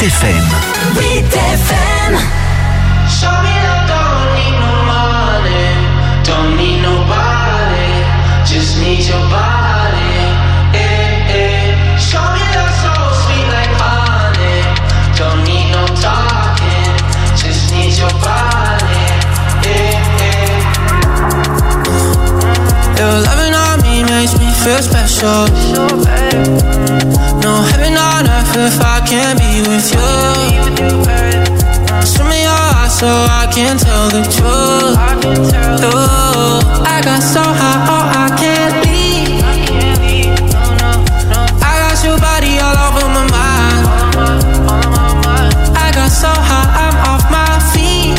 FM. 8FM. Show me love, don't need no money, don't need nobody, just need your body. Show me love so sweet like honey, don't need no talking, just need your body. Your loving on me makes me feel special. No heaven on earth if I can't be with you. Show me your eyes so I can tell the truth. I got so high, oh I can't leave. I got your body all over my mind. I got so high, I'm off my feet.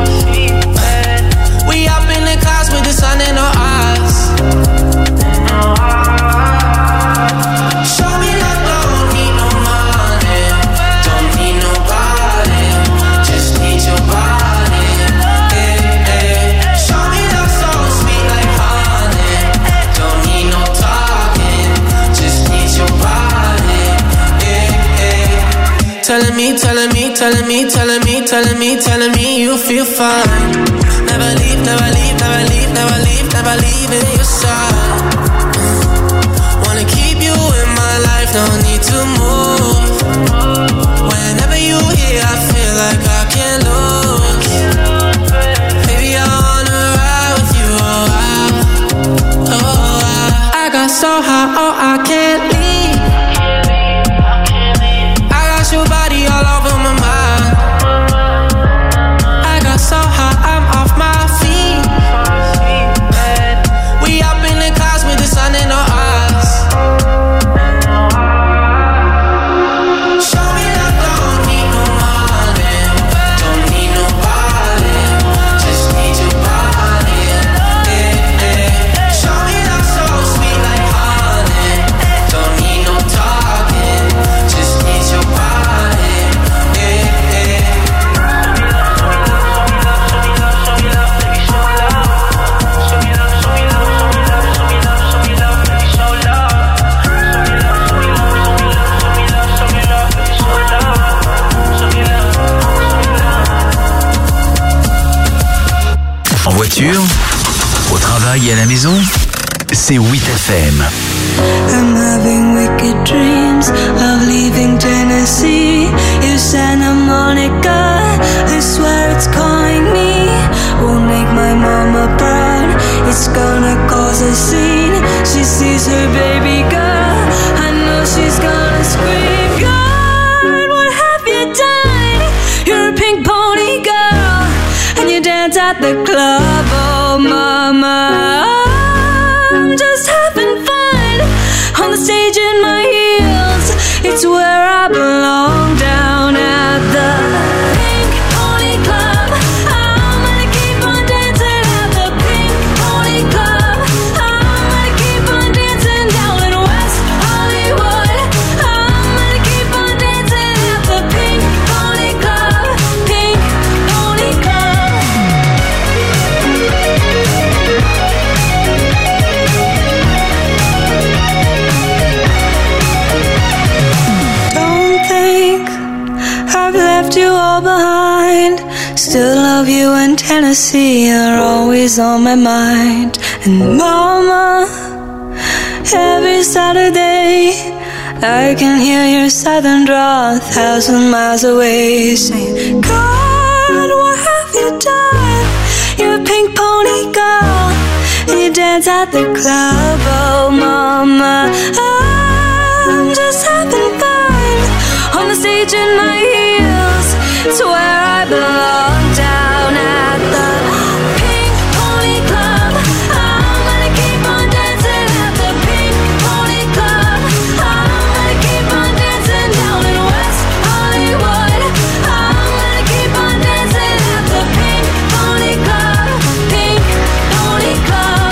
We up in the clouds with the sun in our eyes. Show me love, don't need no money, don't need nobody, just need your body. Show me love so sweet like honey, don't need no talking, just need your body. Telling me, telling me, telling me, telling me, telling me, telling me you feel fine. Never leave, never leave, never leave, never leave, never leave in your side. Wanna keep you in my life, no need to move. Whenever you here, I feel like I can't lose. Baby, I wanna ride with you, I got so high, oh I can't leave. I got your body all over my mind. I got so high, I'm off my feet. We up in the clouds with the sun in our eyes. Show me love, don't need no money, don't need nobody, just need your body. Show me love so sweet like honey, don't need no talking, just need your body. En voiture, au travail et à la maison, c'est 8FM. I'm having wicked dreams of leaving Tennessee. You Santa Monica, I swear it's calling me. Won't make my mama proud, it's gonna cause a scene. She sees her baby girl, I know she's gonna scream. God, what have you done? You're a pink pony girl, and you dance at the club, oh mama. I'm just having fun on the stage in my heels. It's where I belong, down at the Pink Pony Club. I'm gonna keep on dancing at the Pink Pony Club. I'm gonna keep on dancing down in West Hollywood. I'm gonna keep on dancing at the Pink Pony Club. Pink Pony Club. Don't think I've left you all behind. Still love you, and Tennessee are always on my mind. And mama, every Saturday I can hear your southern drawl 1,000 miles away, saying, God, what have you done? You're a pink pony girl, and you dance at the club, oh mama. I'm just having fun on the stage in my heels. It's where I belong, down at the Pink Pony Club. I'm gonna keep on dancing at the Pink Pony Club. I'm gonna keep on dancing down in West Hollywood. I'm gonna keep on dancing at the Pink Pony Club. Pink Pony Club.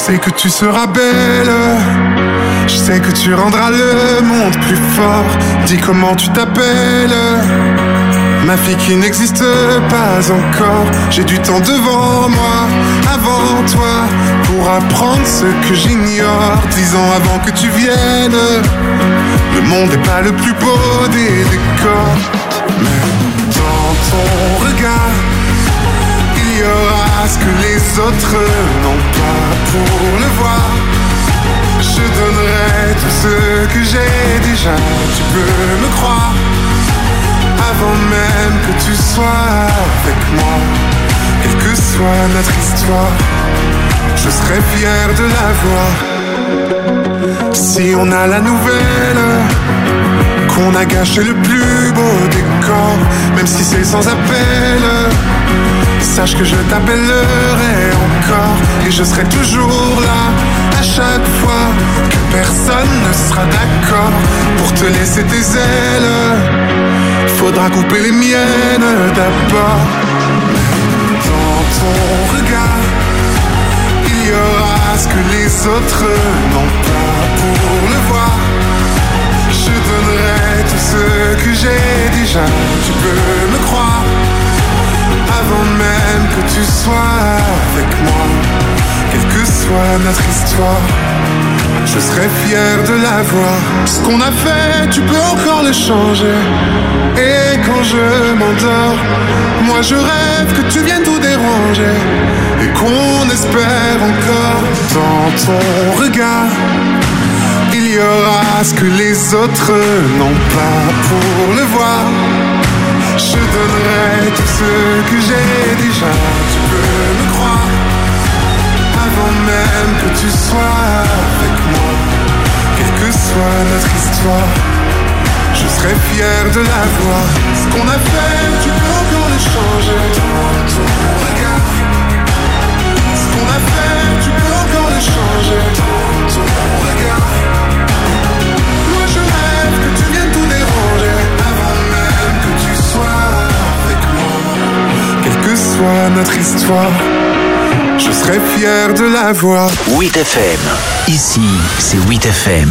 sais que tu seras belle. Je sais que tu rendras le monde plus fort. Dis comment tu t'appelles. Ma fille qui n'existe pas encore. J'ai du temps devant moi, avant toi, pour apprendre ce que j'ignore. 10 ans avant que tu viennes. Le monde n'est pas le plus beau des décors, mais dans ton regard il y aura ce que les autres n'ont pas. Pour le voir, je donnerai tout ce que j'ai déjà. Tu peux me croire, avant même que tu sois avec moi. Quelle que soit notre histoire, je serai fier de la voir. Si on a la nouvelle qu'on a gâché le plus beau décor, même si c'est sans appel, sache que je t'appellerai encore. Et je serai toujours là à chaque fois que personne ne sera d'accord pour te laisser tes ailes. Faudra couper les miennes d'abord. Dans ton regard il y aura ce que les autres n'ont pas. Pour le voir, je donnerai tout ce que j'ai déjà. Tu peux me croire, avant même que tu sois avec moi. Quelle que soit notre histoire, je serai fier de la voir. Ce qu'on a fait, tu peux encore le changer. Et quand je m'endors, moi je rêve que tu viennes tout déranger. Et qu'on espère encore. Dans ton regard il y aura ce que les autres n'ont pas. Pour le voir, je donnerai tout ce que j'ai déjà. Tu peux me croire, avant même que tu sois avec moi. Quelle que soit notre histoire, je serai fier de la voir. Ce qu'on a fait, tu peux encore le changer. Dans ton regard, ce qu'on a fait, tu peux encore le changer. Dans ton regard, moi je rêve que tu viennes tout déranger. Avant même que tu sois avec moi. Quelle que soit notre histoire, je serai fier de la voir. 8FM, ici c'est 8FM.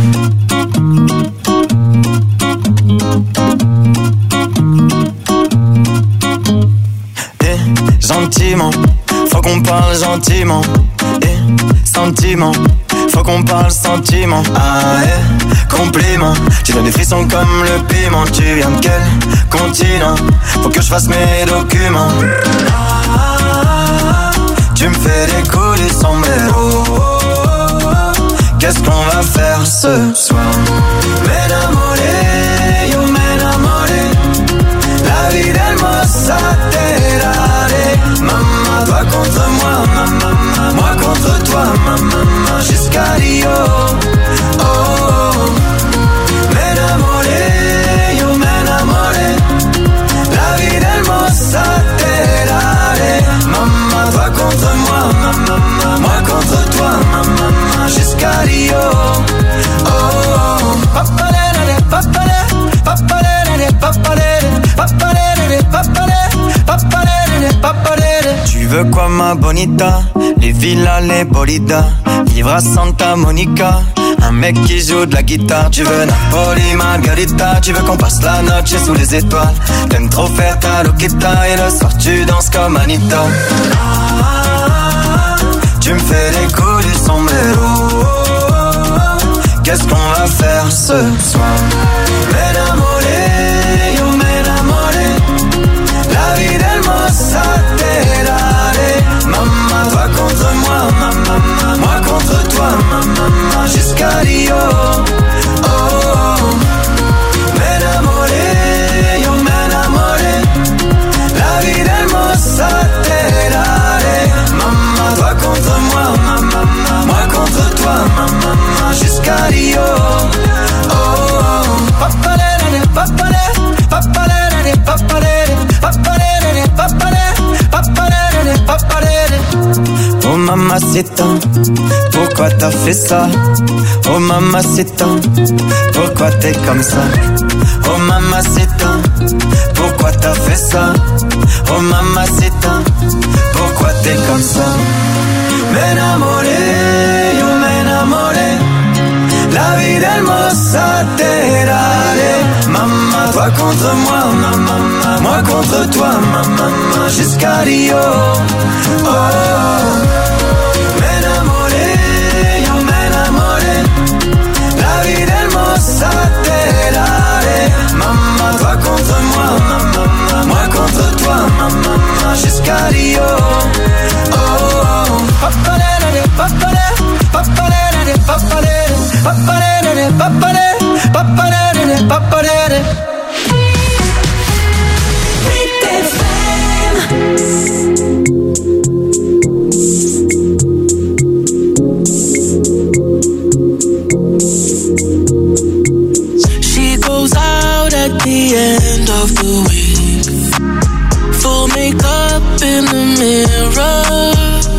Gentiment, faut qu'on parle gentiment. Sentiment, faut qu'on parle sentiment. Compliment, tu donnes des frissons comme le piment. Tu viens de quel continent? Faut que je fasse mes documents. Tu me fais des coups du sombrero. Qu'est-ce qu'on va faire ce soir? M'enamoré, yo m'enamoré. La vie d'Hermosa Terare. Maman, toi contre moi, maman, moi contre toi, maman, jusqu'à Rio. Oh, m'enamoré, yo m'enamoré. La vie d'Hermosa Terare. Maman, toi contre moi, maman, moi contre toi, maman, jusqu'à Rio. Oh, papalere, papalere, papalere, papalere, papalere, papalere, papalere, papalere. Tu veux quoi ma bonita? Les villas, les bolidas, vivre à Santa Monica. Un mec qui joue de la guitare. Tu veux Napoli, Margarita. Tu veux qu'on passe la noche sous les étoiles. T'aimes trop faire ta loquita. Et le soir tu danses comme Anita. Tu me fais les coups du sombrero. Qu'est-ce qu'on va faire ce soir? M'enamoré, yo m'enamoré. La vie d'Hermosa Terare. Maman, toi contre moi, maman, moi contre toi, maman, jusqu'à Rio. Oh, m'enamoré, yo m'enamoré. La vie d'Hermosa Terare. Maman, toi contre moi, maman, moi contre toi, maman, jusqu'à Rio. Oh, papalere, papalere, papalere, papalere, papalere, papalere, papalere, papalere. Oh mamacita, pourquoi t'as fait ça? Oh mamacita, pourquoi t'es comme ça? Oh mamacita, pourquoi t'as fait ça? Oh mamacita, pourquoi t'es comme ça? me enamoré, yo me enamoré. La vida hermosa te daré. Maman, toi contre moi, maman, moi contre toi, maman, jusqu'à Rio. Oh, me enamoré, yo me enamoré. La vida hermosa te daré. Maman, toi contre moi, maman, moi contre toi, maman, jusqu'à Rio. Oh, papalere, papalere, papalere, papalere, papalere, papalere, papalere, papalere. She goes out at the end of the week, full makeup in the mirror,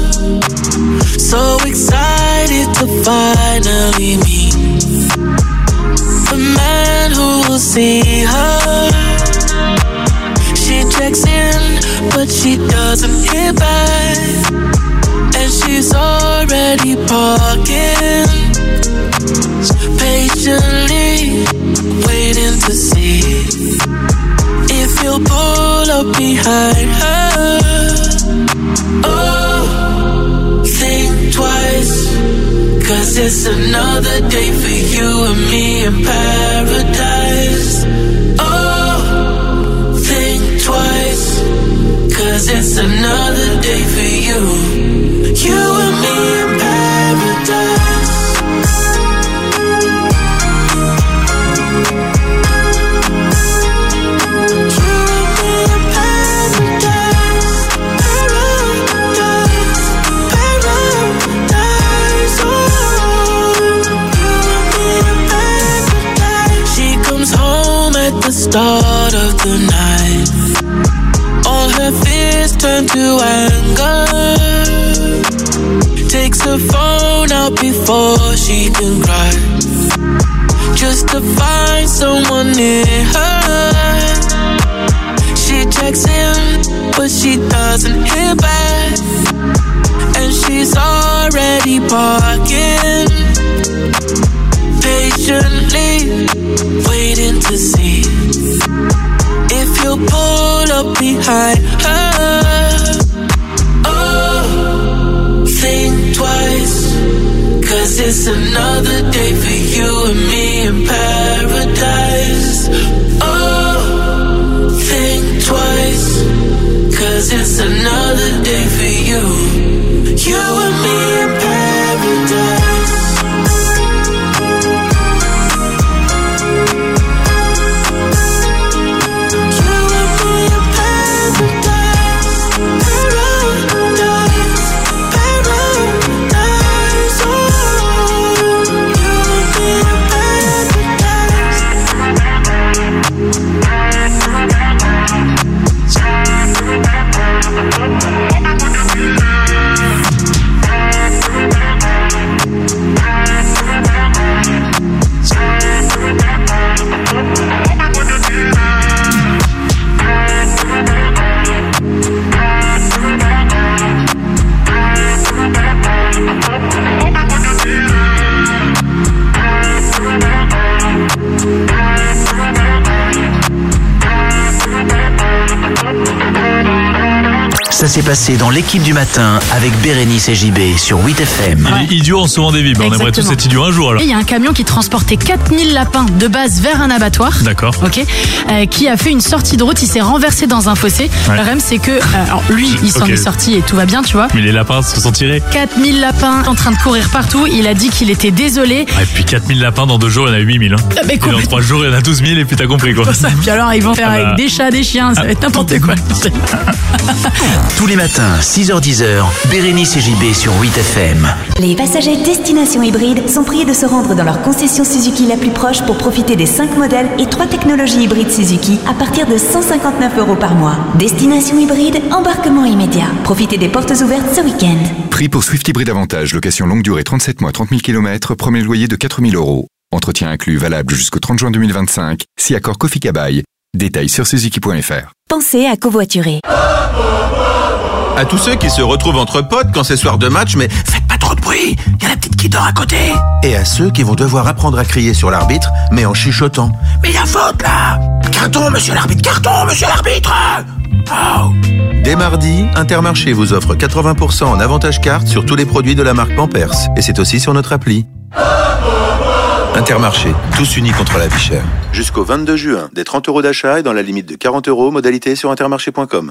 so excited to finally meet the man who will see her. She checks in, but she doesn't hear back, and she's already parking, patiently waiting to see if he'll pull up behind her. Oh, think twice, 'cause it's another day for you and me in paradise. Oh, think twice, 'cause it's another day for you and me in paradise. Start of the night, all her fears turn to anger. Takes her phone out before she can cry, just to find someone near her. She checks in, but she doesn't hear back, and she's already parking, patiently waiting to see if he'll pull up behind her. Oh, think twice, 'cause it's another day for you and me in paradise. Oh, think twice, 'cause it's another day for you and me in paradise. Ça s'est passé dans l'équipe du matin avec Bérénice et JB sur 8FM. Les idiots ont souvent des vies. On aimerait tous être idiots un jour alors. Et il y a un camion qui transportait 4000 lapins de base vers un abattoir. D'accord. Ok. Qui a fait une sortie de route. Il s'est renversé dans un fossé. Ouais. Le problème, c'est que alors lui, il s'en est sorti et tout va bien, tu vois. Mais les lapins se sont tirés. 4000 lapins en train de courir partout. Il a dit qu'il était désolé. Et puis 4000 lapins dans 2 jours, il y en a 8000. Hein. Et dans 3 jours, il y en a 12 000 et puis t'as compris quoi. Ça. Puis alors, ils vont faire avec des chats, des chiens. Ça va être n'importe quoi. Tous les matins, 6h-10h, Bérénice et JB sur 8FM. Les passagers Destination Hybride sont priés de se rendre dans leur concession Suzuki la plus proche pour profiter des 5 modèles et 3 technologies hybrides Suzuki à partir de 159 € par mois. Destination Hybride, embarquement immédiat. Profitez des portes ouvertes ce week-end. Prix pour Swift Hybride Avantage, location longue durée 37 mois, 30 000 km, premier loyer de 4 000 €. Entretien inclus, valable jusqu'au 30 juin 2025, si accord Kofi Kabaï. Détails sur suzuki.fr. Pensez à covoiturer. À tous ceux qui se retrouvent entre potes quand c'est soir de match, mais faites pas trop de bruit, il y a la petite qui dort à côté. Et à ceux qui vont devoir apprendre à crier sur l'arbitre, mais en chuchotant. Mais il y a faute là! Carton, monsieur l'arbitre! Carton, monsieur l'arbitre! Oh. Dès mardi, Intermarché vous offre 80% en avantage carte sur tous les produits de la marque Pampers. Et c'est aussi sur notre appli. Intermarché, tous unis contre la vie chère. Jusqu'au 22 juin, des 30 € d'achat et dans la limite de 40 €, modalité sur intermarché.com.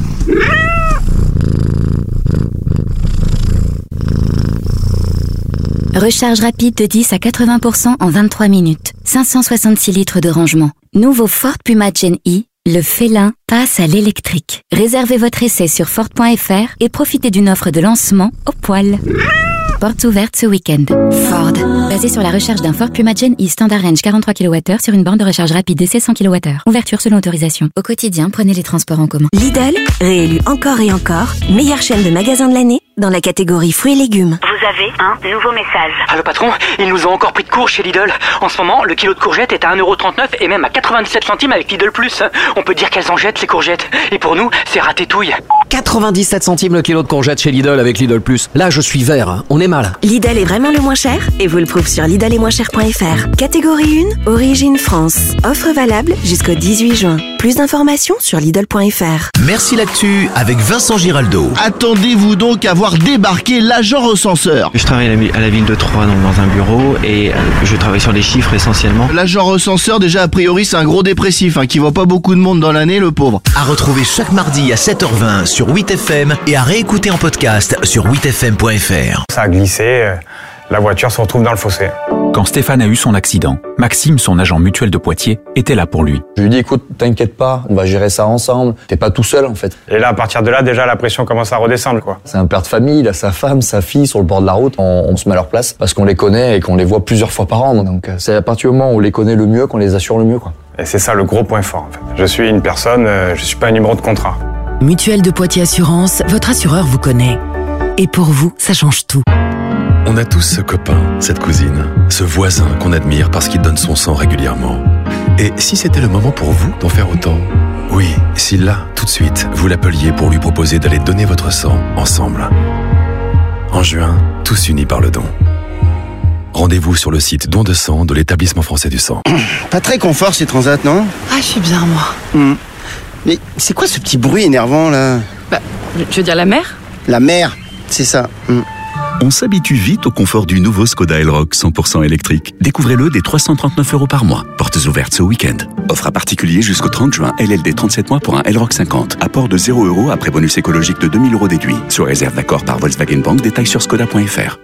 Recharge rapide de 10 à 80% en 23 minutes. 566 litres de rangement. Nouveau Ford Puma Gen E, le félin passe à l'électrique. Réservez votre essai sur Ford.fr et profitez d'une offre de lancement au poil. Portes ouvertes ce week-end. Ford. Basé sur la recharge d'un Ford Puma Gen E Standard Range 43 kWh sur une borne de recharge rapide d'essai 100 kWh. Ouverture selon autorisation. Au quotidien, prenez les transports en commun. Lidl, réélu encore et encore, meilleure chaîne de magasins de l'année dans la catégorie fruits et légumes. Vous avez un nouveau message. Allô patron, ils nous ont encore pris de court chez Lidl. En ce moment, le kilo de courgettes est à 1,39€ et même à 97 centimes avec Lidl Plus. On peut dire qu'elles en jettent ces courgettes. Et pour nous, c'est ratétouille. 97 centimes le kilo de courgettes chez Lidl avec Lidl Plus. Là, je suis vert, on est mal. Lidl est vraiment le moins cher et vous le prouve sur Lidl-et-moins-cher.fr. Catégorie 1, origine France. Offre valable jusqu'au 18 juin. Plus d'informations sur Lidl.fr. Merci l'actu avec Vincent Giraldo. Attendez-vous donc à voir débarquer l'agent recenseur. Je travaille à la ville de Troyes dans un bureau et je travaille sur les chiffres essentiellement. L'agent recenseur, déjà a priori c'est un gros dépressif qui voit pas beaucoup de monde dans l'année, le pauvre. À retrouver chaque mardi à 7h20 sur 8FM et à réécouter en podcast sur 8fm.fr. Ça a glissé, la voiture se retrouve dans le fossé. Quand Stéphane a eu son accident, Maxime, son agent mutuel de Poitiers, était là pour lui. Je lui dis écoute, t'inquiète pas, on va gérer ça ensemble. T'es pas tout seul en fait. Et là, à partir de là, déjà la pression commence à redescendre quoi. C'est un père de famille, il a sa femme, sa fille sur le bord de la route. On se met à leur place parce qu'on les connaît et qu'on les voit plusieurs fois par an. Donc c'est à partir du moment où on les connaît le mieux qu'on les assure le mieux quoi. Et c'est ça le gros point fort en fait. Je suis une personne, je suis pas un numéro de contrat. Mutuelle de Poitiers Assurance, votre assureur vous connaît. Et pour vous, ça change tout. On a tous ce copain, cette cousine, ce voisin qu'on admire parce qu'il donne son sang régulièrement. Et si c'était le moment pour vous d'en faire autant? Oui, si là, tout de suite, vous l'appeliez pour lui proposer d'aller donner votre sang ensemble. En juin, tous unis par le don. Rendez-vous sur le site don de sang de l'Établissement français du sang. Pas très confort ces transats, non? Ah, je suis bien moi. Mais c'est quoi ce petit bruit énervant là? Bah, tu veux dire la mer? La mer, c'est ça. On s'habitue vite au confort du nouveau Skoda Elroq 100% électrique. Découvrez-le dès 339 € par mois. Portes ouvertes ce week-end. Offre à particulier jusqu'au 30 juin. LLD 37 mois pour un Elroq 50. Apport de 0 € après bonus écologique de 2000 € déduit. Sur réserve d'accord par Volkswagen Bank. Détails sur skoda.fr.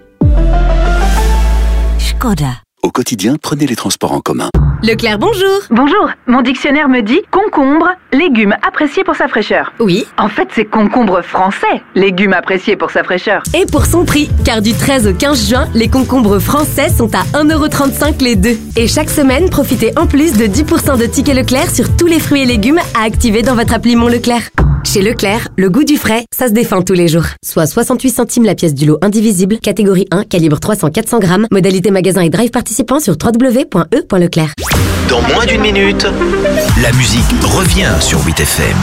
Skoda. Au quotidien, prenez les transports en commun. Leclerc, bonjour. Bonjour, mon dictionnaire me dit concombre, légume apprécié pour sa fraîcheur. Oui. En fait, c'est concombre français, légume apprécié pour sa fraîcheur. Et pour son prix, car du 13 au 15 juin, les concombres français sont à 1,35 € les deux. Et chaque semaine, profitez en plus de 10% de tickets Leclerc sur tous les fruits et légumes à activer dans votre appli Mon Leclerc. Chez Leclerc, le goût du frais, ça se défend tous les jours. Soit 68 centimes la pièce du lot indivisible, catégorie 1, calibre 300-400 grammes, modalité magasin et drive participant sur www.e.leclerc. Dans moins d'une minute, la musique revient sur 8FM.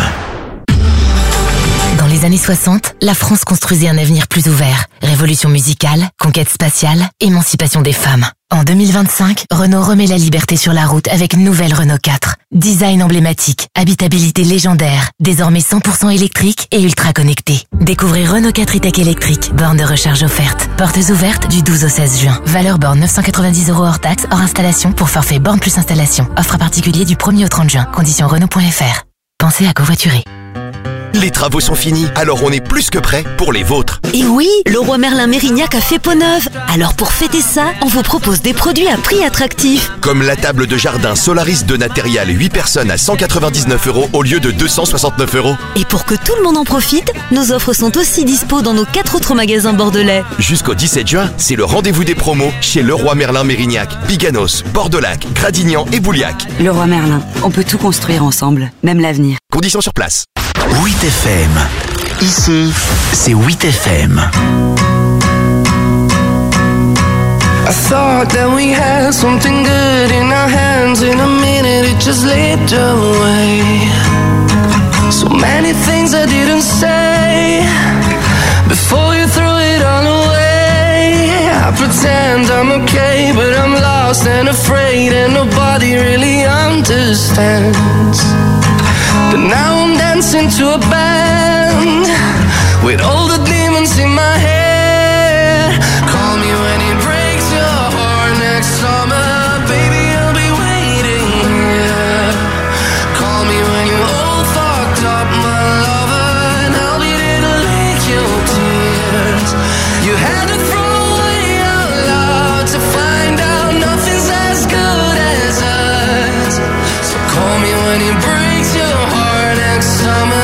Dans les années 60, la France construisait un avenir plus ouvert. Révolution musicale, conquête spatiale, émancipation des femmes. En 2025, Renault remet la liberté sur la route avec une nouvelle Renault 4. Design emblématique, habitabilité légendaire, désormais 100% électrique et ultra connecté. Découvrez Renault 4 e-Tech électrique, borne de recharge offerte. Portes ouvertes du 12 au 16 juin. Valeur borne 990 € hors taxe, hors installation pour forfait borne plus installation. Offre à particulier du 1er au 30 juin. Conditions Renault.fr. Pensez à covoiturer. Les travaux sont finis, alors on est plus que prêt pour les vôtres. Et oui, Leroy Merlin Mérignac a fait peau neuve. Alors pour fêter ça, on vous propose des produits à prix attractif. Comme la table de jardin Solaris de Natérial 8 personnes à 199 € au lieu de 269 €. Et pour que tout le monde en profite, nos offres sont aussi dispo dans nos 4 autres magasins bordelais. Jusqu'au 17 juin, c'est le rendez-vous des promos chez Leroy Merlin Mérignac, Biganos, Bordelac, Gradignan et Bouliac. Leroy Merlin, on peut tout construire ensemble, même l'avenir. Conditions sur place. 8FM. Ici, c'est 8FM. I thought that we had something good in our hands. In a minute it just slipped away. So many things I didn't say. Before you throw it all away, I pretend I'm okay, but I'm lost and afraid, and nobody really understands. But now I'm dancing to a band with all the demons in my head. Call me when it breaks your heart next summer, baby, I'll be waiting here. Call me when you're all fucked up, my lover, and I'll be there to lick your tears. You had to throw away out loud to find out nothing's as good as us. So call me when it breaks your heart next summer.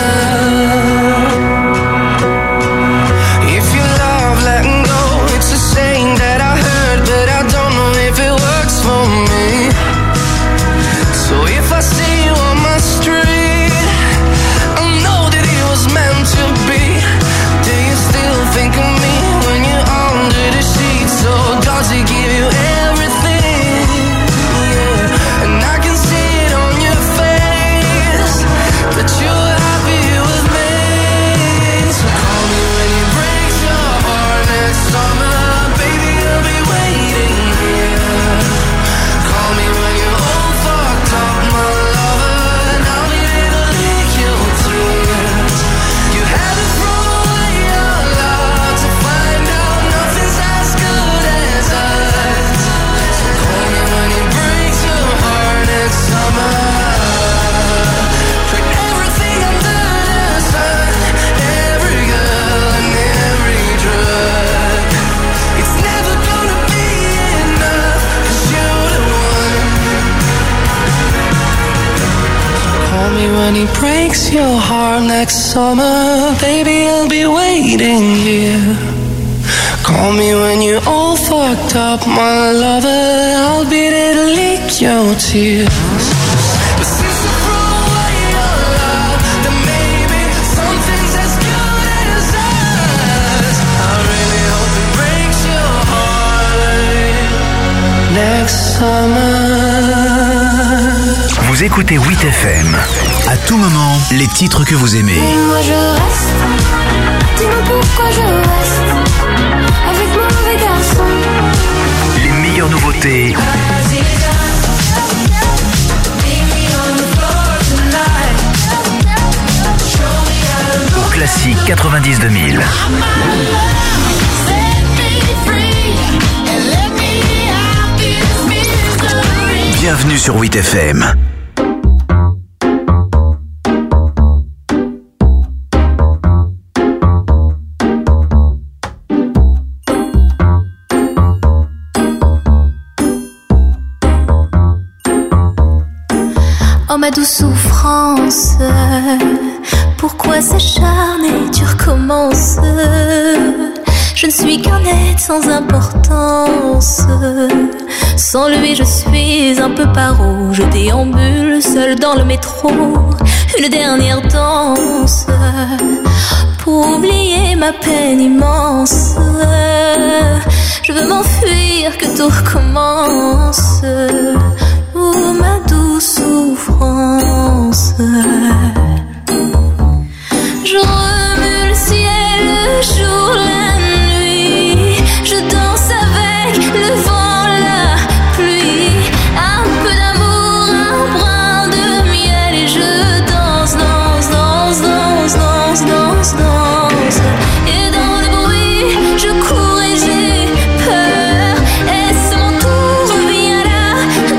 If you love letting go, it's a saying that I heard, but I don't know if it works for me. So if I see you on my street, I know that it was meant to be. Do you still think of me when you're under the sheets? So does it give you everything? Yeah, and I can see it on your face that you're happy with me. So call me when it breaks your heart next summer, baby, I'll be waiting here. Call me when you're all fucked up, my lover, and I'll be there to lick your tears. You had to throw away your love to find out nothing's as good as us. So call me when it breaks your heart next summer. For everything under the sun, every girl and every drug, it's never gonna be enough, 'cause you're the one. Call me when he breaks your heart next summer, baby, I'll be waiting here. Call me when you're all fucked up, my lover, I'll be there to lick your tears. But since you throw away your love, then maybe something's as good as us. I really hope it breaks your heart next summer. Vous écoutez 8FM. À tout moment, les titres que vous aimez. Moi je reste, dis-moi pourquoi je reste avec mon mauvais garçon. Les meilleures nouveautés. Au classique 90-2000. Bienvenue sur 8FM. Oh ma douce souffrance, pourquoi s'acharner, tu recommences. Je ne suis qu'un être sans importance. Sans lui je suis un peu paro. Je déambule seul dans le métro. Une dernière danse pour oublier ma peine immense. Je veux m'enfuir, que tout recommence. Oh ma douce souffrance. Je remue le ciel, le jour, la nuit. Je danse avec le vent, la pluie. Un peu d'amour, un brin de miel. Et je danse, danse, danse, danse, danse, danse, danse. Et dans le bruit, je cours et j'ai peur. Et c'est mon tour, viens là,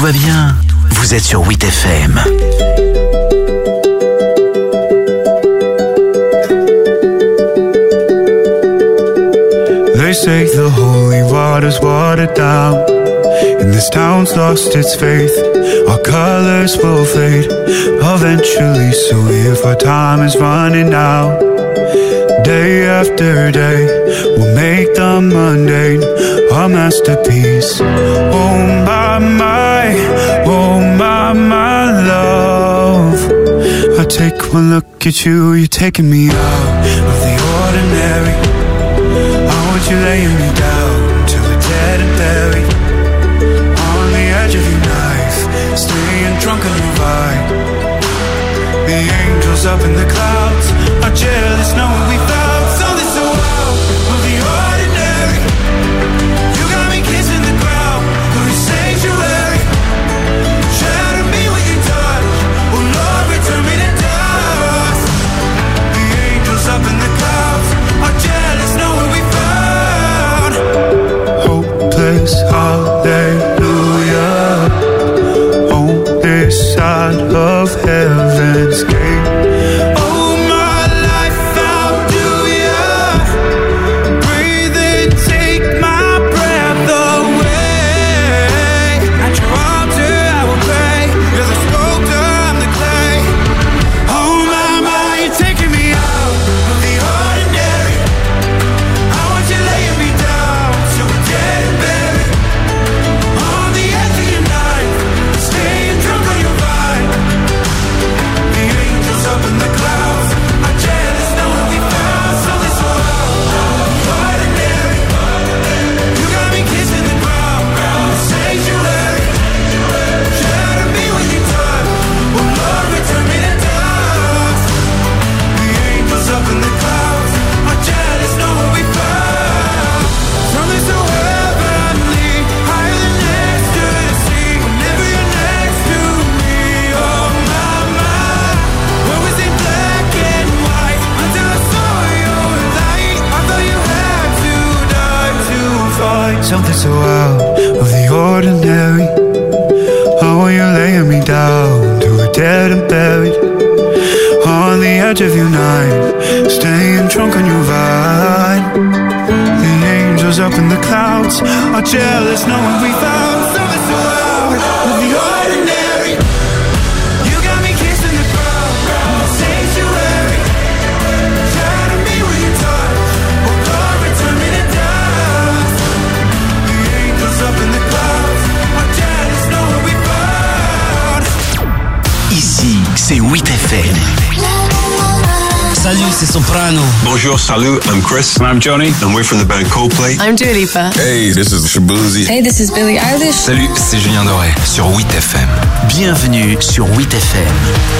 va bien. Vous êtes sur 8 FM. They say the holy water's watered down, and this town's lost its faith. Our colors will fade eventually, so if our time is running out, day after day, we'll make the mundane a masterpiece. Oh my, love. I take one look at you, you're taking me out of the ordinary. You laying me down till we're dead and buried on the edge of your knife, staying drunk on your vibe. The angels up in the clouds are jealous knowing we found something so out of the ordinary. You got me kissing the ground of your sanctuary. Shatter me with your touch, oh Lord, return me to dust. The angels up in the clouds are jealous knowing we found hopeless, hallelujah, on this side of heaven's gate. Oh, my life, how do ya breathe and take my breath away? At your altar I will pray, you're the sculptor, I'm the clay. Oh my, you're taking me out of the ordinary. I want you laying me down till we're dead and buried on the edge of your knife, staying drunk on your vibe. The angels up in the clouds are jealous knowing we found something so ordinary. You got me kissing the ground, sanctuary. Shatter me when you touch, oh Lord, return me to dust. The angels up in the clouds are jealous knowing we found something so heavenly, higher than ecstasy. Whenever you're next to me, oh my. What was in black and white until I saw your light? I thought you had to die to find something so out of the ordinary. Oh, you're laying me down till we're dead and buried on the edge of your night, staying drunk on your vine. The angels up in the clouds are jealous knowing we found something so out of the ordinary. You got me kissing the ground, sanctuary. Shatter me with your touch, oh Lord, return me to dust. The angels up in the clouds are jealous knowing we found. Ici, c'est 8 FM. Salut, c'est Soprano. Bonjour, salut, I'm Chris. I'm Johnny, and we're from the band Coldplay. I'm Dua Lipa. Hey, this is Shabuzi. Hey, this is Billie Eilish. Salut, c'est Julien Doré sur 8 FM. Bienvenue sur 8 FM.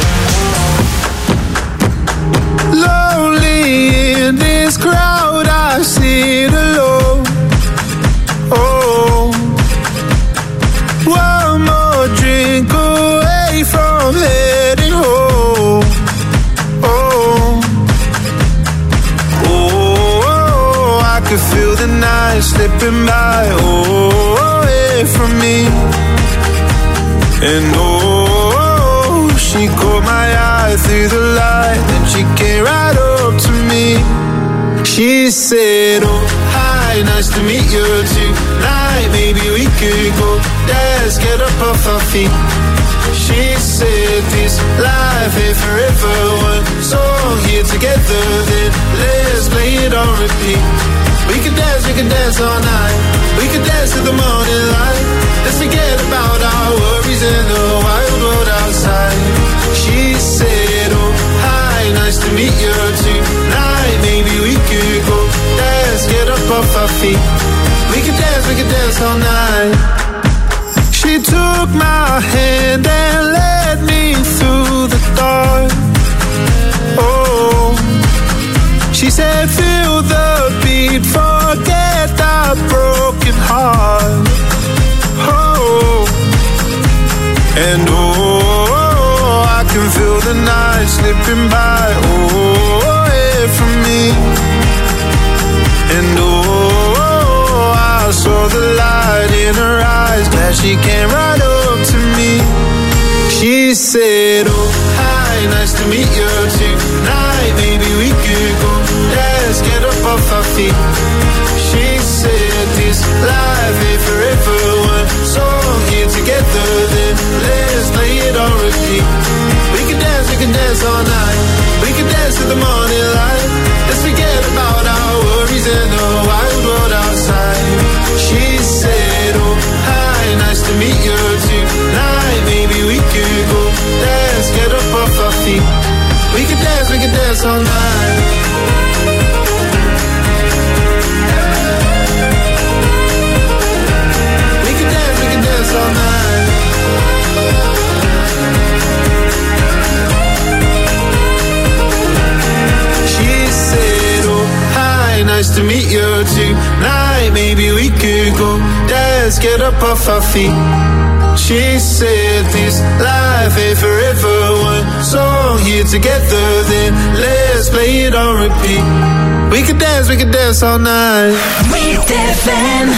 Lonely in this crowd, I sit alone. Oh, one more drink away from heading home. Oh, I could feel the night slipping by, away from me. And oh, she caught my eye through the light, and she came right up to me. She said, oh, hi, nice to meet you tonight. Maybe we could go dance, get up off our feet. She said this life ain't forever, one song here together, then let's play it on repeat. We could dance all night, we could dance till the morning light. Let's forget about our worries and the wild world outside. She said, oh, hi, nice to meet you tonight. Maybe we could go dance, get up off our feet. We could dance all night. She took my hand and led me through the dark. Oh, she said, feel the beat, forget the broken heart. Oh, and oh, I can feel the night slipping by, away from me. And oh, I saw the light in her eyes, glad she came right up to said, oh, hi, nice to meet you tonight. Maybe we could go, let's get up off our feet. She said this life ain't forever. One song here together, then let's play it on repeat. We can dance all night. We can dance to the morning light. Let's forget about our worries and the wild world outside. She said, oh, hi, nice to meet you tonight. Maybe we could go, let's get up off our feet. We can dance all night. We can dance all night. She said, oh, hi, nice to meet you tonight. Maybe we could go, let's get up off our feet. She said this life ain't forever. One song here together, then let's play it on repeat. We can dance all night. Hit FM.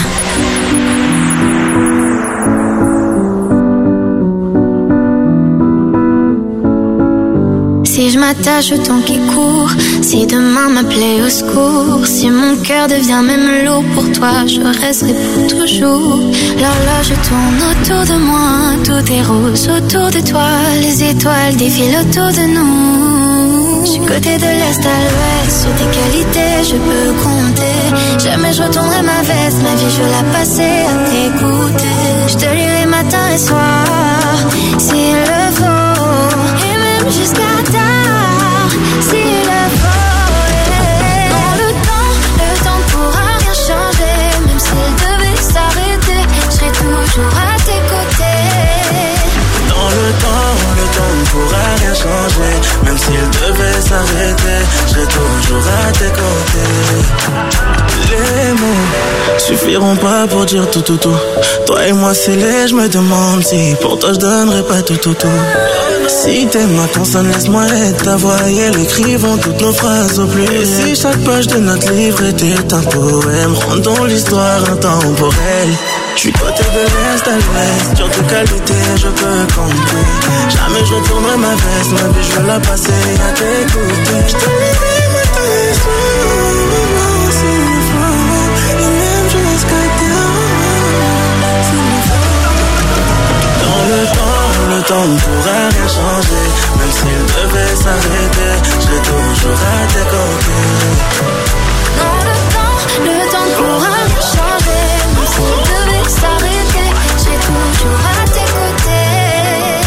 Si je m'attache au temps qui court, si demain m'appelait au secours, si mon cœur devient même lourd pour toi, je resterai pour toujours. L'horloge tourne autour de moi, tout est rose autour de toi, les étoiles défilent autour de nous. Je suis côté de l'est à l'ouest, sur tes qualités je peux compter. Jamais je retournerai ma veste, ma vie je veux la passer à t'écouter. Je te lirai matin et soir, s'il le faut, et même jusqu'à tard, s'il le faut. Dans le temps ne pourra rien changer. Même s'il devait s'arrêter, je serai toujours à tes côtés. Dans le temps ne pourra rien changer. Même s'il devait s'arrêter, je serai toujours à tes côtés. Les mots suffiront pas pour dire tout. Toi et moi c'est laid, je me demande si pour toi je donnerais pas tout. Si t'aimes ma consonne, laisse-moi être ta voix et l'écrivons toutes nos phrases au plus. Et si chaque page de notre livre était un poème, rendons l'histoire intemporelle. Je suis côté de l'est à l'ouest, sur tes qualités je peux compter. Jamais je retournerai ma veste, ma vie je veux la passer à t'écouter. Je te lirai matin et soir, s'il le faut, et même jusqu'à tard, s'il le faut. Dans le temps ne pourra rien changer. Même s'il devait s'arrêter, je serai toujours à tes côtés. Dans le temps ne pourra rien changer. Même s'il devait s'arrêter, je serai toujours à tes côtés.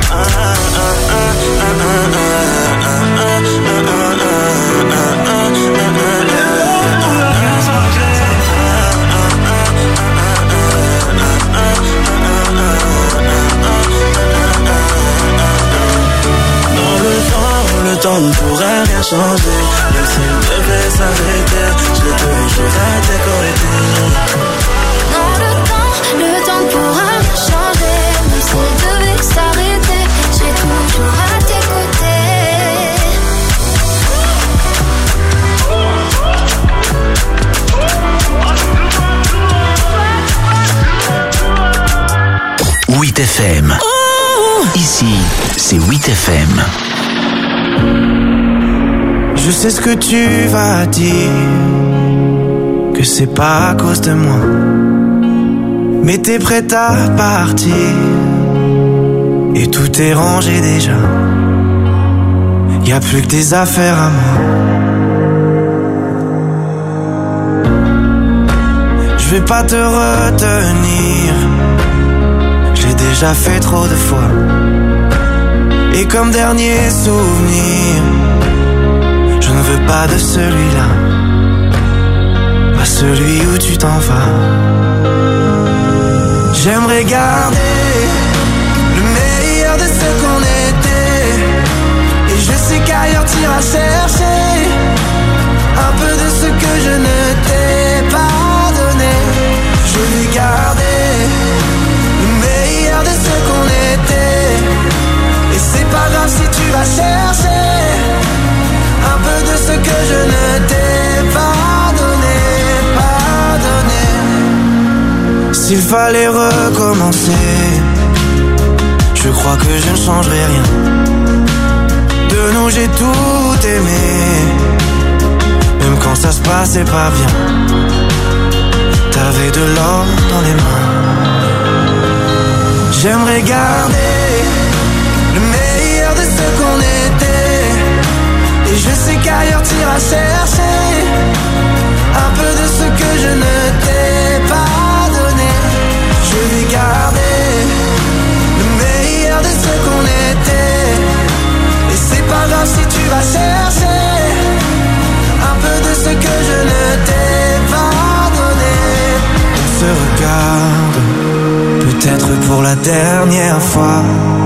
Le temps ne pourra rien changer. Même s'il devait s'arrêter, je serai toujours à tes côtés. Dans le temps ne pourra rien changer. Même s'il devait s'arrêter, je serai toujours à tes côtés. 8 FM. Ici, c'est 8 FM. Je sais ce que tu vas dire, que c'est pas à cause de moi, mais t'es prête à partir, et tout est rangé déjà. Y a plus que des affaires à moi. Je vais pas te retenir, j'ai déjà fait trop de fois. Et comme dernier souvenir, je ne veux pas de celui-là, pas celui où tu t'en vas. J'aimerais garder le meilleur de ce qu'on était, et je sais qu'ailleurs t'iras chercher un peu de ce que je ne t'ai pas donné. Je vais garder le meilleur de ce qu'on était, et c'est pas grave si tu vas chercher un peu de ce que je ne t'ai pas donné, S'il fallait recommencer, je crois crois que je ne changerai rien. De nous j'ai tout aimé, même quand ça se passait pas bien. T'avais de l'or dans les mains. J'aimerais garder le meilleur de ce qu'on était. Et je sais qu'ailleurs t'iras chercher un peu de ce que je ne t'ai pas donné. Je vais garder le meilleur de ce qu'on était. Et c'est pas grave si tu vas chercher un peu de ce que je ne t'ai pas donné. On se regarde, peut-être pour la dernière fois,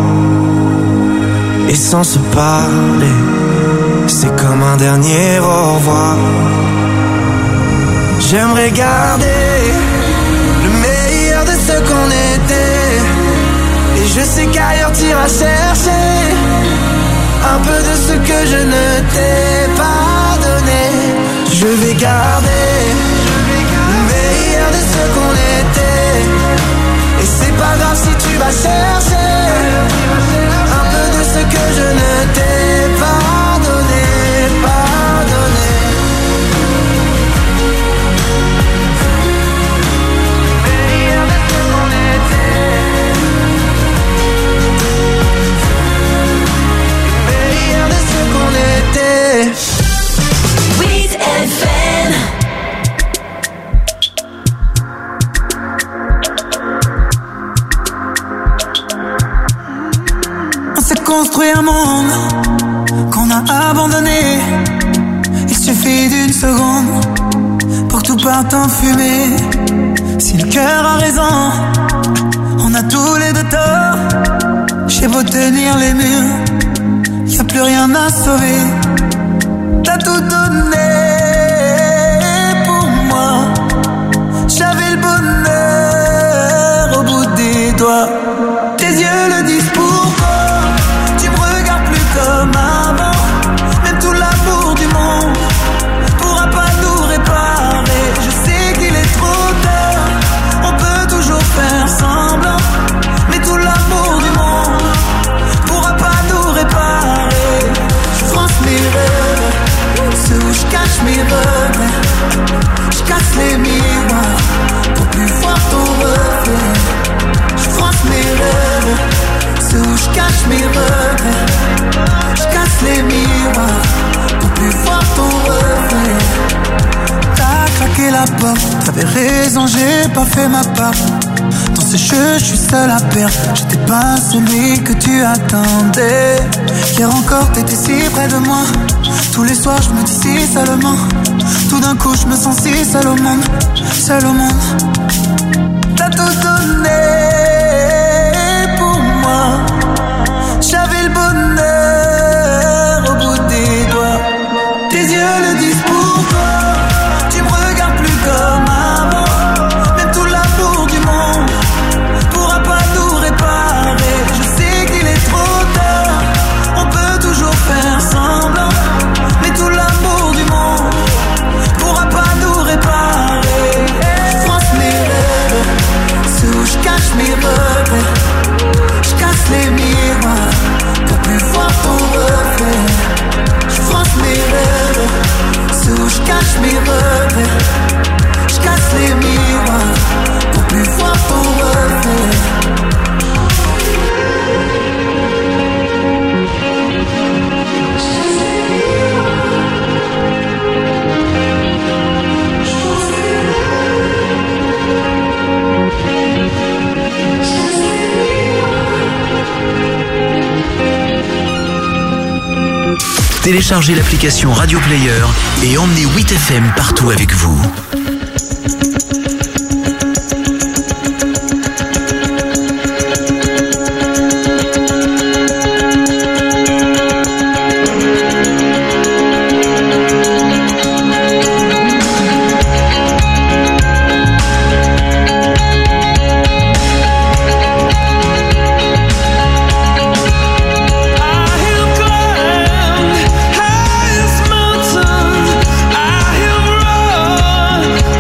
et sans se parler, c'est comme un dernier au revoir. J'aimerais garder le meilleur de ce qu'on était. Et je sais qu'ailleurs t'iras chercher un peu de ce que je ne t'ai pas donné. Je vais garder le meilleur de ce qu'on était. Et c'est pas grave si tu vas chercher un peu de ce que je ne t'ai pas donné, pas donné. Meilleur de ce qu'on était. Meilleur de ce qu'on était. 8 FM. Construit un monde qu'on a abandonné. Il suffit d'une seconde pour que tout parte en fumée. Si le cœur a raison, on a tous les deux tort. J'ai beau tenir les murs, y'a plus rien à sauver. T'as tout donné pour moi. J'avais le bonheur au bout des doigts. Tes yeux le disent pourquoi. Comme avant, même tout l'amour du monde pourra pas nous réparer. Je sais qu'il est trop tard, on peut toujours faire semblant, mais tout l'amour du monde pourra pas nous réparer. Je fronce mes rêves, ceux où je cache mes regrets. Je casse les miroirs pour plus voir ton reflet. Je fronce mes rêves, ceux où je cache mes regrets. Je casse les miroirs pour plus voir ton reflet. T'as claqué la porte, t'avais raison, j'ai pas fait ma part. Dans ce jeu, je suis seul à perdre. J'étais pas celui que tu attendais. Hier encore, t'étais si près de moi. Tous les soirs, je me dis si seulement. Tout d'un coup, je me sens si seul au monde. Seul au monde. T'as tout donné pour moi. J'avais le bonheur au bout des doigts. Tes yeux le disent pourquoi. Tu me regardes plus comme avant. Même tout l'amour du monde pourra pas nous réparer. Je sais qu'il est trop tard, on peut toujours faire semblant, mais tout l'amour du monde pourra pas nous réparer. Je fronce mes rêves, ceux où je cache mes regrets. Je casse les miroirs pour plus voir ton reflet. Je fronce mes rêves, ceux où je cache mes regrets. Je casse les miroirs pour plus voir ton reflet. Téléchargez l'application Radio Player et emmenez 8FM partout avec vous. Highest mountain I have run.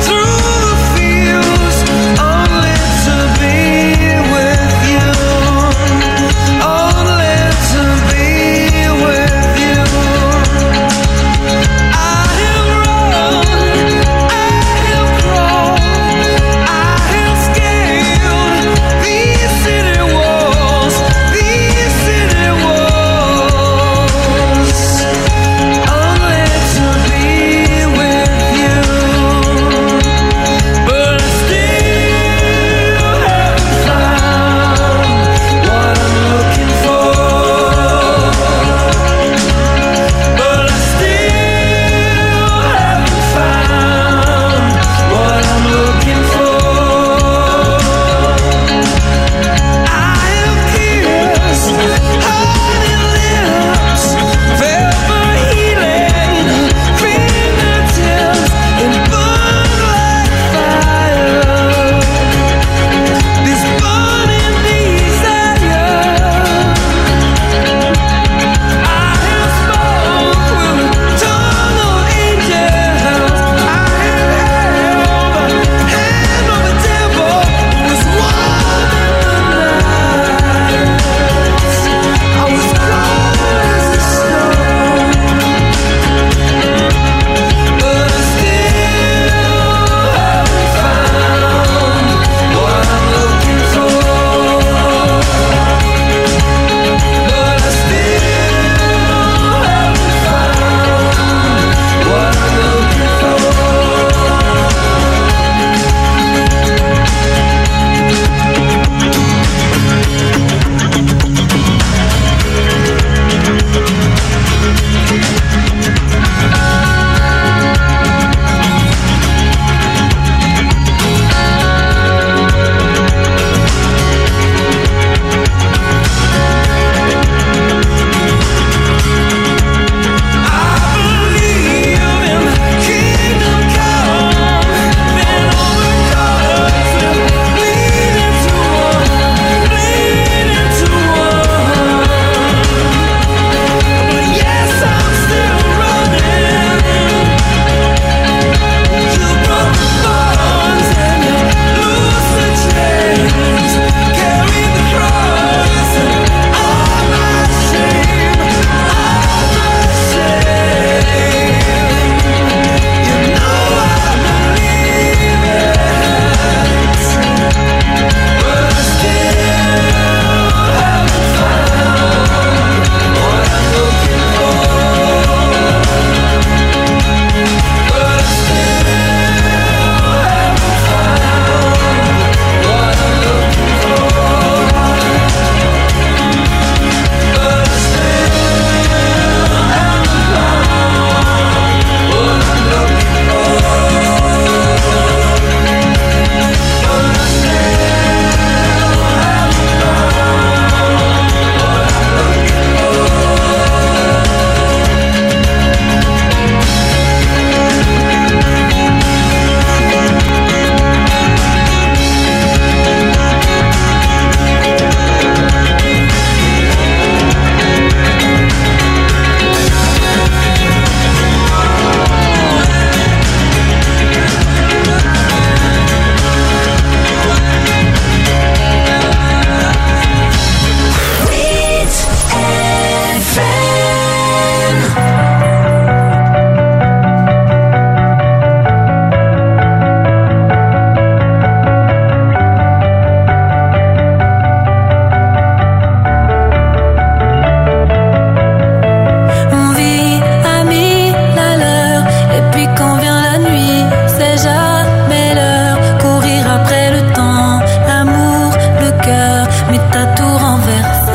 t'as tout renversé.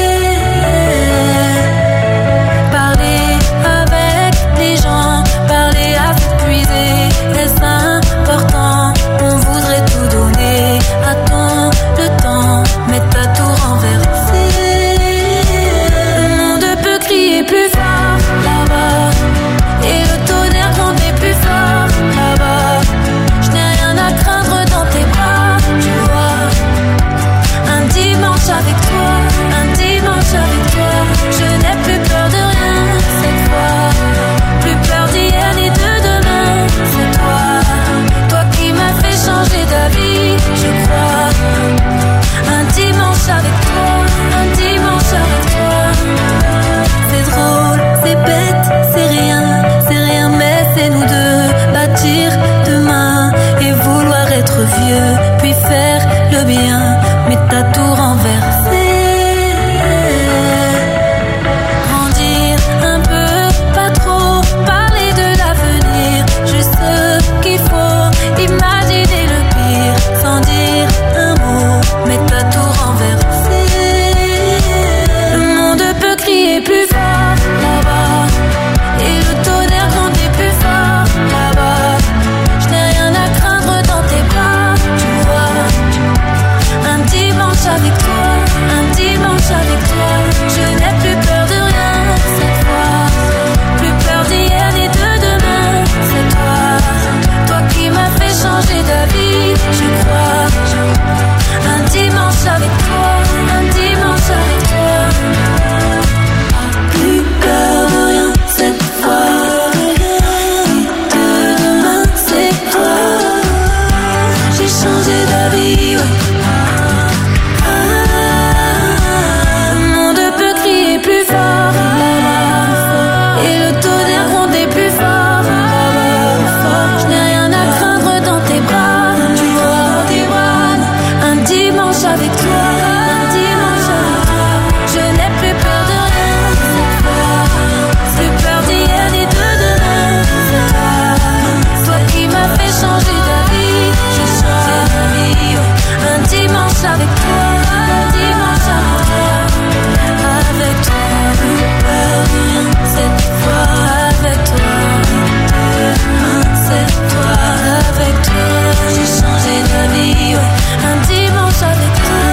Parler avec les gens, parler à s'épuiser, est-ce important? On voudrait tout donner, attends le temps, mais t'as tout renversé. Le monde peut crier plus fort là-bas, et le tonnerre gronder plus fort là-bas. Je n'ai rien à craindre dans tes bras, tu vois. Un dimanche avec toi, un dimanche avec toi. Je n'ai plus peur de rien cette fois, plus peur d'hier ni de demain. C'est toi, toi qui m'as fait changer d'avis, je crois. Un dimanche avec toi, un dimanche avec toi. C'est drôle, c'est bête, c'est rien, mais c'est nous deux. Bâtir demain et vouloir être vieux, puis faire le bien, mais t'as tout renversé. Grandir un peu, pas trop, parler de l'avenir, juste ce qu'il faut, imaginer le pire, sans dire un mot, mais t'as tout renversé. Le monde peut crier plus fort là-bas, et le tonnerre gronder plus fort là-bas. Je n'ai rien à craindre dans tes bras, tu vois. Un dimanche avec toi, un dimanche avec toi. Je n'ai plus peur de rien cette fois, plus peur d'hier ni de demain. C'est toi, toi qui m'as fait changer d'avis, je crois. Un dimanche avec toi, un dimanche avec toi. Plus peur de rien cette fois, ni de demain. C'est toi, j'ai changé d'avis, ouais. Le monde peut crier plus fort là-bas, et le tonnerre gronder plus fort là-bas. Je n'ai rien à craindre dans tes bras, tu vois. Un dimanche avec toi, un dimanche avec toi. Je n'ai plus peur de rien cette fois, plus peur d'hier ni de demain. C'est toi, toi qui m'as fait changer d'avis, j'ai changé d'avis, ouais. Un dimanche avec toi, un dimanche avec toi. Avec toi, plus peur de rien cette fois. Avec toi, c'est toi. Avec toi, j'ai changé d'avis, ouais. Un dimanche avec toi,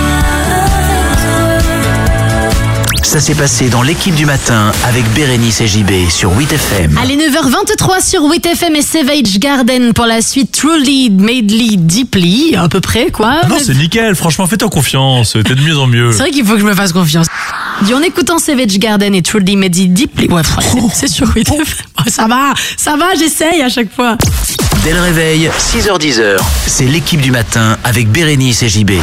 Ça s'est passé dans l'équipe du matin avec Bérénice et JB sur 8FM. Allez, 9h23 sur 8FM et Savage Garden pour la suite. Truly, Madly, Deeply, à peu près, quoi. Non, c'est nickel, franchement, fais-toi confiance, t'es de mieux en mieux. C'est vrai qu'il faut que je me fasse confiance. Dis, en écoutant Savage Garden et Truly, Madly, Deeply, ouais, c'est sur 8FM. Oh, ça va, j'essaye à chaque fois. Dès le réveil, 6h-10h, c'est l'équipe du matin avec Bérénice et JB.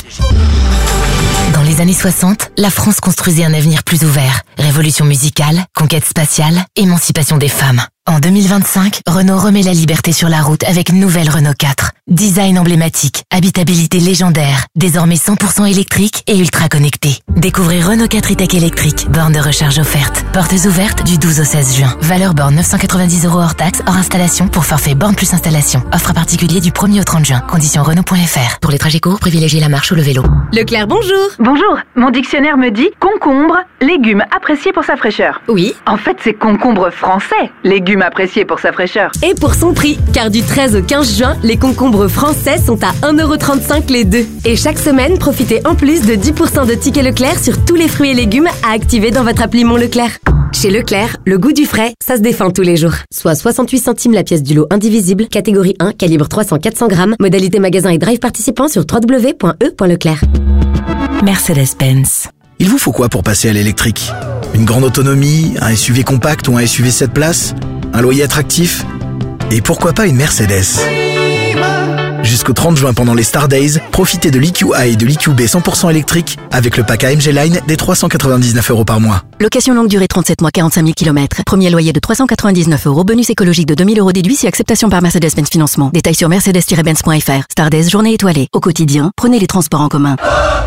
Dans les années 60, la France construisait un avenir plus ouvert. Révolution musicale, conquête spatiale, émancipation des femmes. En 2025, Renault remet la liberté sur la route avec nouvelle Renault 4. Design emblématique, habitabilité légendaire, désormais 100% électrique et ultra connecté. Découvrez Renault 4 e-Tech électrique, borne de recharge offerte. Portes ouvertes du 12 au 16 juin. Valeur borne 990 € hors taxe, hors installation pour forfait borne plus installation. Offre à particulier du 1er au 30 juin. Conditions Renault.fr. Pour les trajets courts, privilégiez la marche ou le vélo. Leclerc, bonjour. Bonjour. Mon dictionnaire me dit concombre, légume apprécié pour sa fraîcheur. Oui. En fait, c'est concombre français, légume apprécié pour sa fraîcheur. Et pour son prix, car du 13 au 15 juin, les concombres français sont à 1,35 € les deux. Et chaque semaine, profitez en plus de 10% de tickets Leclerc sur tous les fruits et légumes à activer dans votre appli Mon Leclerc. Chez Leclerc, le goût du frais, ça se défend tous les jours. Soit 68 centimes la pièce du lot indivisible, catégorie 1, calibre 300-400 grammes, modalité magasin et drive participant sur www.e.leclerc. Mercedes-Benz. Il vous faut quoi pour passer à l'électrique? Une grande autonomie, un SUV compact ou un SUV 7 places? Un loyer attractif? Et pourquoi pas une Mercedes? Jusqu'au 30 juin pendant les Star Days, profitez de l'EQA et de l'EQB 100% électrique avec le pack AMG Line des 399 € par mois. Location longue durée 37 mois 45 000 km. Premier loyer de 399 €. Bonus écologique de 2000 € déduit si acceptation par Mercedes-Benz Financement. Détails sur mercedes-benz.fr. Star Days, journée étoilée. Au quotidien, prenez les transports en commun.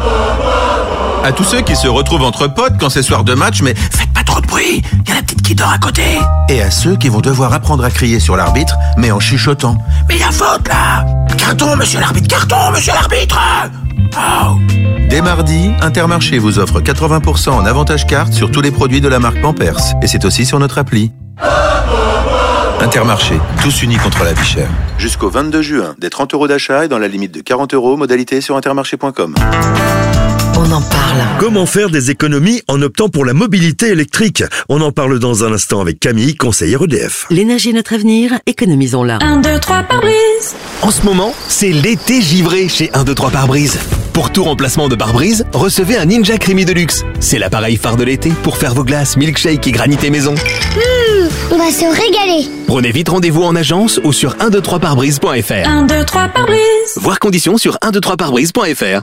À tous ceux qui se retrouvent entre potes quand c'est soir de match, mais faites pas trop de bruit, il y a la petite qui dort à côté. Et à ceux qui vont devoir apprendre à crier sur l'arbitre, mais en chuchotant. Mais il y a faute là! Carton, monsieur l'arbitre, carton, monsieur l'arbitre! Dès mardi, Intermarché vous offre 80% en avantage carte sur tous les produits de la marque Pampers. Et c'est aussi sur notre appli. Intermarché, tous unis contre la vie chère. Jusqu'au 22 juin, des 30 € d'achat et dans la limite de 40 €, modalité sur intermarché.com. On en parle. Comment faire des économies en optant pour la mobilité électrique? On en parle dans un instant avec Camille, conseillère EDF. L'énergie est notre avenir, économisons-la. 1, 2, 3 pare-brise. En ce moment, c'est l'été givré chez 1, 2, 3 pare-brise. Pour tout remplacement de pare-brise, recevez un Ninja Creamy Deluxe. C'est l'appareil phare de l'été pour faire vos glaces, milkshake et granité maison. On va se régaler. Prenez vite rendez-vous en agence ou sur 123pare-brise.fr. 1, 2, 3 pare-brise. Voir conditions sur 123pare-brise.fr.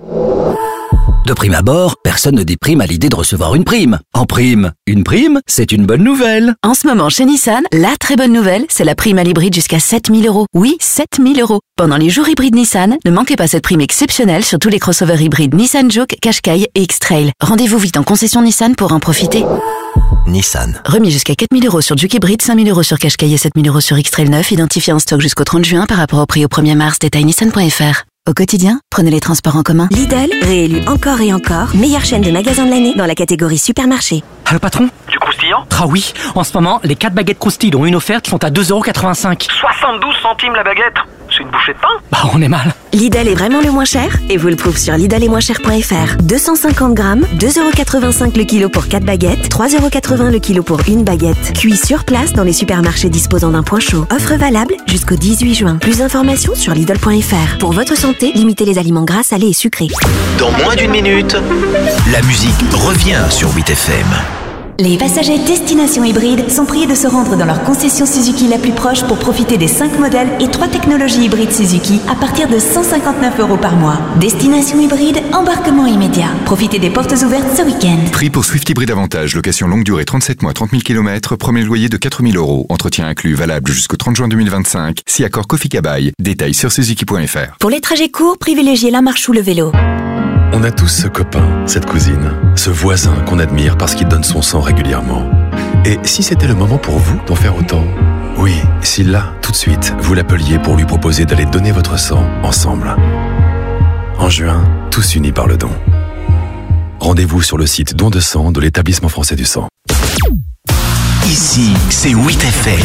De prime abord, personne ne déprime à l'idée de recevoir une prime. En prime, une prime, c'est une bonne nouvelle. En ce moment, chez Nissan, la très bonne nouvelle, c'est la prime à l'hybride jusqu'à 7 000 €. Oui, 7 000 €. Pendant les jours hybrides Nissan, ne manquez pas cette prime exceptionnelle sur tous les crossovers hybrides Nissan Juke, Qashqai et X-Trail. Rendez-vous vite en concession Nissan pour en profiter. Nissan. Remis jusqu'à 4 000 € sur Juke hybride, 5 000 € sur Qashqai et 7 000 € sur X-Trail 9, identifié en stock jusqu'au 30 juin par rapport au prix au 1er mars. Détail nissan.fr. Au quotidien, prenez les transports en commun. Lidl, réélu encore et encore, meilleure chaîne de magasins de l'année dans la catégorie supermarché. Allô patron? Du croustillant? Ah oui, en ce moment, les 4 baguettes croustilles dont une offerte sont à 2,85 €. 72 centimes la baguette? C'est une bouchée de pain? Bah on est mal. Lidl est vraiment le moins cher et vous le prouve sur lidl-et-moins-cher.fr. 250 grammes, 2,85 € le kilo pour 4 baguettes, 3,80 € le kilo pour une baguette. Cuit sur place dans les supermarchés disposant d'un point chaud. Offre valable jusqu'au 18 juin. Plus d'informations sur lidl.fr. Pour votre santé, limitez les aliments gras, salés et sucrés. Dans moins d'une minute, la musique revient sur 8FM. Les passagers destination hybride sont priés de se rendre dans leur concession Suzuki la plus proche pour profiter des 5 modèles et 3 technologies hybrides Suzuki à partir de 159 € par mois. Destination hybride, embarquement immédiat. Profitez des portes ouvertes ce week-end. Prix pour Swift Hybride Avantage, location longue durée 37 mois, 30 000 km, premier loyer de 4 000 €, entretien inclus, valable jusqu'au 30 juin 2025, si accord Kofi Kabai. Détails sur suzuki.fr. Pour les trajets courts, privilégiez la marche ou le vélo. On a tous ce copain, cette cousine, ce voisin qu'on admire parce qu'il donne son sang régulièrement. Et si c'était le moment pour vous d'en faire autant? Oui, si là, tout de suite, vous l'appeliez pour lui proposer d'aller donner votre sang ensemble. En juin, tous unis par le don. Rendez-vous sur le site Don de sang de l'Établissement français du sang. Ici, c'est 8FM.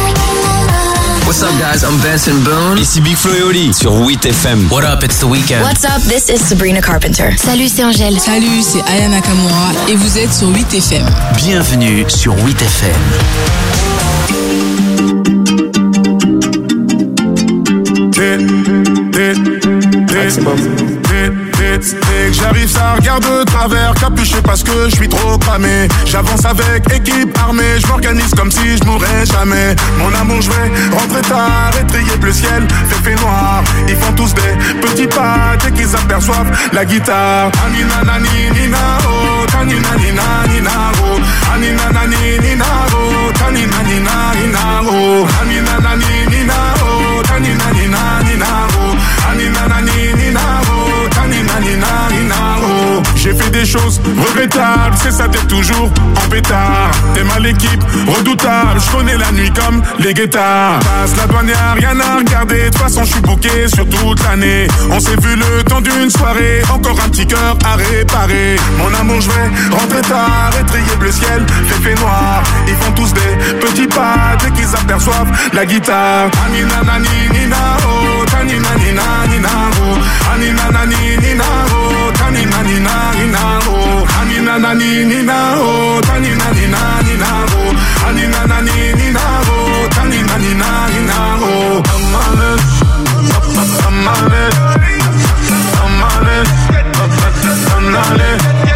What's up guys, I'm Benson Boone. Ici Big Flo et Oli sur 8FM. What up, it's The Weeknd. What's up, this is Sabrina Carpenter. Salut, c'est Angèle. Salut, c'est Aya Nakamura et vous êtes sur 8FM. Bienvenue sur 8FM. J'arrive, ça regarde de travers, capuché parce que je suis trop cramé. J'avance avec équipe armée, je m'organise comme si je mourrais jamais. Mon amour, je vais rentrer tard, étrier le ciel, fait noir. Ils font tous des petits pas dès qu'ils aperçoivent la guitare. Anina nani nina oh, tanina nina nina oh, anina nani nina oh, tanina nina nina oh, anina nani nina oh, tanina nina nina oh, anina nani nina oh, tanina nina nina oh. J'ai fait des choses regrettables, c'est ça d'être toujours en pétard. T'es mal l'équipe, redoutable, je connais la nuit comme les guettards. Passe la douane, y'a rien à regarder, de toute façon je suis booké sur toute l'année. On s'est vu le temps d'une soirée, encore un petit cœur à réparer. Mon amour, je vais rentrer tard, étrier bleu ciel, fait noir. Ils font tous des petits pas dès qu'ils aperçoivent la guitare. Anina nani nina oh, tanina nina nina oh, anina nani nina oh, tanina nina nina oh, anina nani nina oh, tanina nina nina oh, anina nani nina oh, tanina nina nina oh. Amale, amale, amale, amale,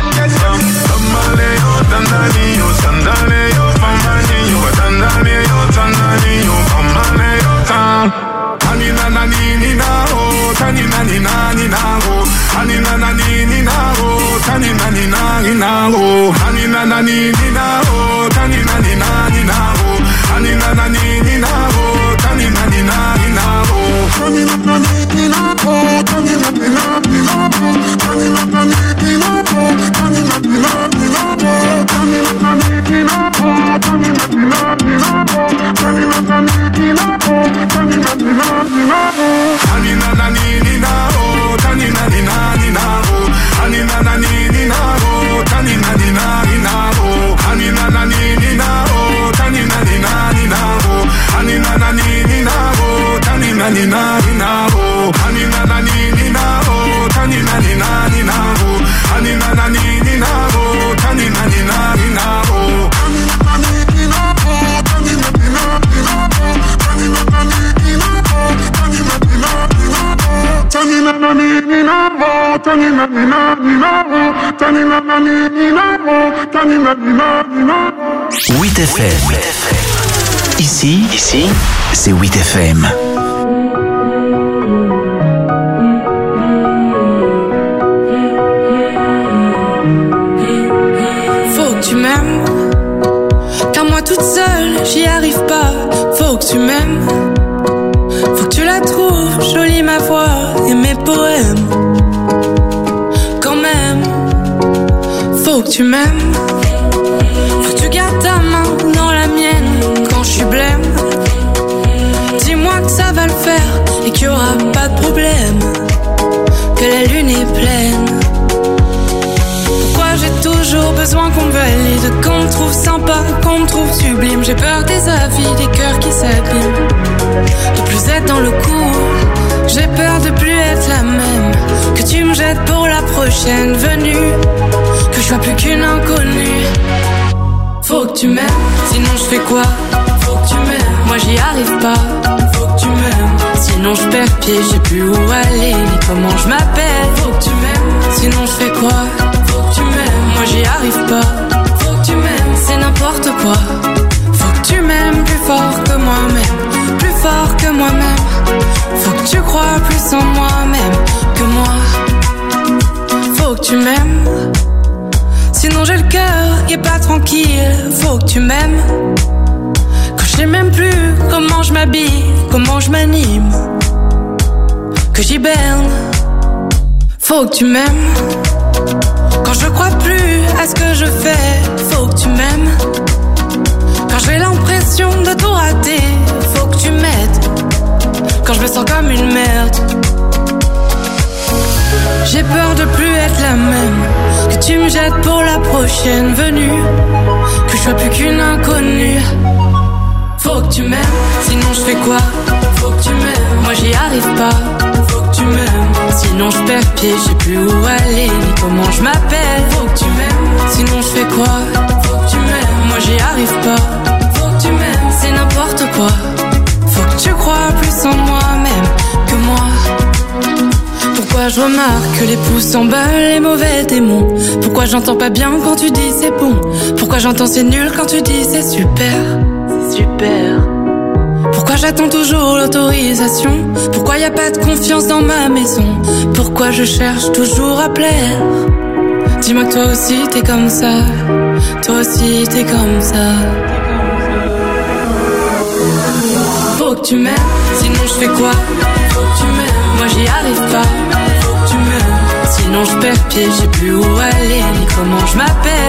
amale, oh dandali, oh sandale, oh famani, oh dandali, oh dandali, oh famani, oh tan. Anina nani nina oh, tanina nina nina oh, anina nani nina oh, tanina nina nina oh, anina nani nina oh, tanina nina nina oh, anina nani nina oh, tanina nina nina oh, anina nani nina oh, tanina nina nina oh, anina nani nina oh, tanina nina nina oh, anina nani nina oh, tanina nina nina oh, anina nani nina oh, tanina nina nina oh, anina nani nina oh, tanina nina nina oh. 8FM. Ici, c'est 8FM. Faut que tu m'aimes, car moi toute seule, j'y arrive pas. Faut que tu m'aimes, faut que tu la trouves jolie ma voix et mes poèmes. Quand même, faut que tu m'aimes, faut que tu gardes ta main dans la mienne quand je suis blême. Dis-moi que ça va le faire et qu'il y aura pas de problème, que la lune est pleine. Pourquoi j'ai toujours besoin qu'on me valide, qu'on me trouve sympa, qu'on me trouve sublime. J'ai peur des avis, des cœurs qui s'abîment, de plus être dans le coup. J'ai peur de plus être la même, que tu me jettes pour la prochaine venue, que je sois plus qu'une inconnue. Faut que tu m'aimes, sinon je fais quoi? Faut que tu m'aimes, moi j'y arrive pas. Faut que tu m'aimes, sinon je perds pied, je sais plus où aller ni comment je m'appelle. Faut que tu m'aimes, sinon je fais quoi? Faut que tu m'aimes, moi j'y arrive pas. Faut que tu m'aimes, c'est n'importe quoi. Faut que tu m'aimes plus fort que moi-même, plus fort que moi-même. Faut que tu crois plus en moi-même que moi. Faut que tu m'aimes, sinon j'ai le cœur qui est pas tranquille. Faut que tu m'aimes, quand je sais même plus comment je m'habille, comment je m'anime, que j'hiberne. Faut que tu m'aimes, quand je crois plus à ce que je fais. Faut que tu m'aimes, quand j'ai l'impression de tout rater. Faut que tu m'aides, quand je me sens comme une merde. J'ai peur de plus être la même, que tu me jettes pour la prochaine venue, que je sois plus qu'une inconnue. Faut que tu m'aimes, sinon je fais quoi? Faut que tu m'aimes, moi j'y arrive pas. Faut que tu m'aimes, sinon je perds pied, je sais plus où aller ni comment je m'appelle. Faut que tu m'aimes, sinon je fais quoi? Faut que tu m'aimes, moi j'y arrive pas. Faut que tu m'aimes, c'est n'importe quoi. Faut que tu crois plus en moi-même que moi. Pourquoi je remarque que les pouces s'emballent, les mauvais démons? Pourquoi j'entends pas bien quand tu dis c'est bon? Pourquoi j'entends c'est nul quand tu dis c'est super? C'est super. Pourquoi j'attends toujours l'autorisation? Pourquoi y a pas de confiance dans ma maison? Pourquoi je cherche toujours à plaire? Dis-moi que toi aussi t'es comme ça. Toi aussi t'es comme ça. Faut que tu m'aimes, sinon je fais quoi? Faut que tu m'aimes, moi j'y arrive pas. Faut que tu m'aimes, sinon je perds pied, je sais plus où aller ni comment je m'appelle.